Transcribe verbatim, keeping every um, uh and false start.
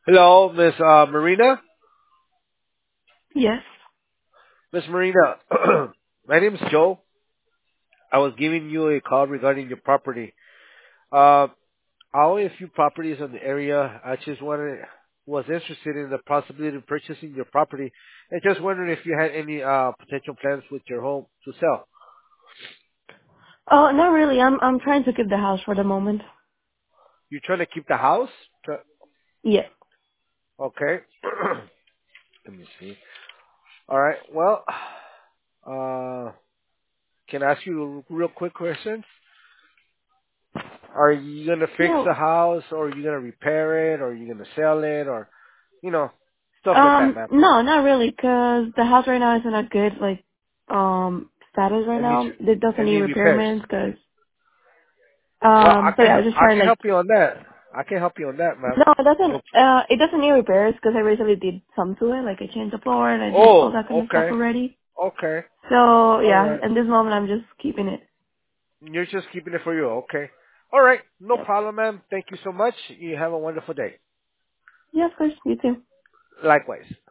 Hello, Miss uh, Marina. Yes. Miss Marina, my name is Joe. I was giving you a call regarding your property. Uh, I own a few properties in the area. I just wanted, was interested in the possibility of purchasing your property, and just wondering if you had any uh, potential plans with your home to sell. Oh, not really. I'm I'm trying to keep the house for the moment. You trying to keep the house? Try- Yeah. Okay. Let me see. All right. Well, uh, can I ask you a real quick question? Are you gonna fix Yeah. the house, or are you gonna repair it, or are you gonna sell it, or you know, stuff like that, Um. man? No, not really, cause the house right now is in a good like um status right Any now. It doesn't need any repairs? repairments, cause Well, I um. So can yeah, I was just I trying can like help you on that. I can help you on that, man. no, it doesn't. No. Uh, it doesn't need repairs because I recently did some to it. Like I changed the floor and I did all Oh, that kind of stuff okay, already. okay, So all yeah, right. in this moment I'm just keeping it. You're just keeping it for you, okay? All right, no Yep. problem, man. Thank you so much. You have a wonderful day. Yeah, of course. You too. Likewise.